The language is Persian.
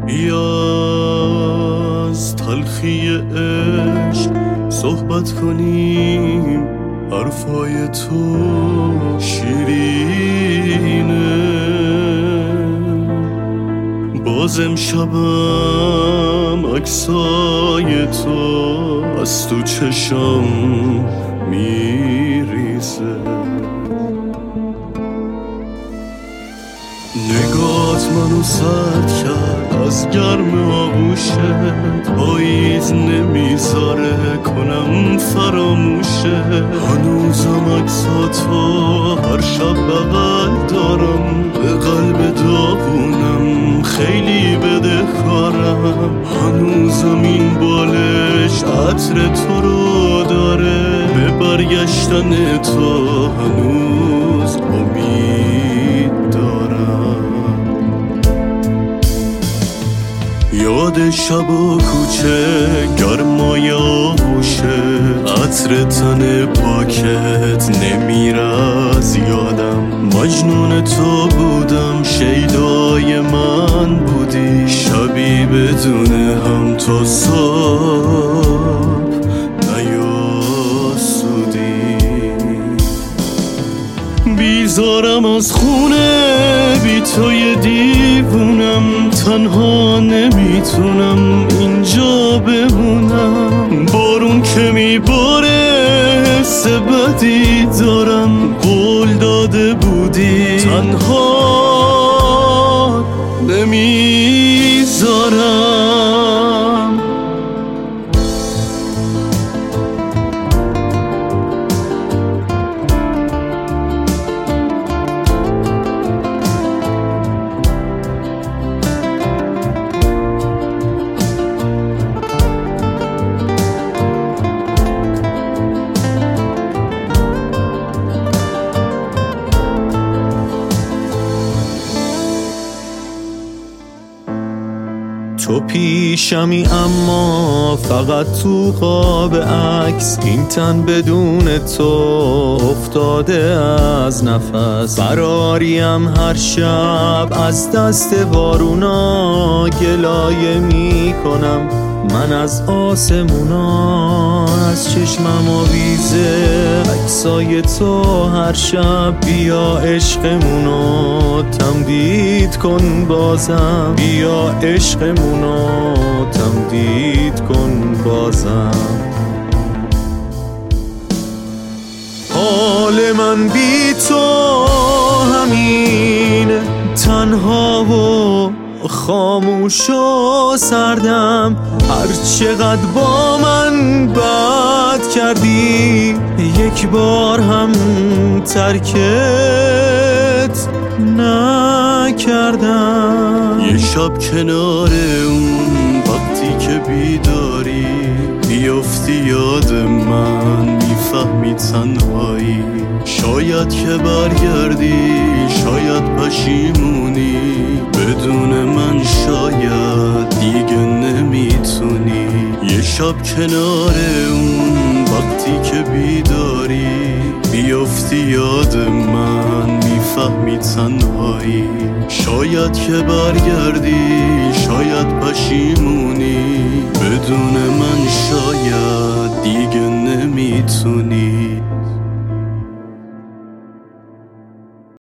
بیا از تلخی عشق صحبت کنیم، حرفای تو شیرینه. باز امشبم عکسای تو از تو چشم میریزه. نگات منو سرد کرد از گرم آغوشت، پاییز نمیذاره کنم فراموشه. هنوزم عکساتو هر شب بغل دارم، به قلب داغونم خیلی بدهکارم. هنوزم این بالش عطر تو رو داره، به برگشتن تو هنوز امید دارم. یاد شب و کوچه گرمای آغوشه، عطر تن پاکت نمیره از یادم. مجنون تو بودم، شیدای من بودی، شبی بدون هم تا صبح نیاسودی. بیزارم از خونه بی توی دیوونم، تنها نمیتونم اینجا بمونم. بارون که میباره حس بدی دارم، قول داده بودی تنها نمیذارم. تو پیشمی اما فقط تو خواب عکس، این تن بدون تو افتاده از نفس. فراریم هر شب از دست بارونا، گلایه می کنم من از آسمونا. از چشمم آویزه عکسای تو هر شب، بیا عشقمونو تمدید کن بازم. بیا عشقمونو تمدید کن بازم. حال من بی تو همین، تنها و خاموش و سردم. هر چقدر با من بد کردی، یک بار هم ترکت نکردم. یه شب کنار اون وقتی که بیداری، بیافتی یاد من، میفهمی تنهایی. شاید که برگردی، شاید پشیمونی، بدون من شاید دیگه نمیتونی. یه شب کنار اون وقتی که بیداری، بیافتی یاد من، میفهمی تنهایی. شاید که برگردی، شاید پشیمونی، بدون من شاید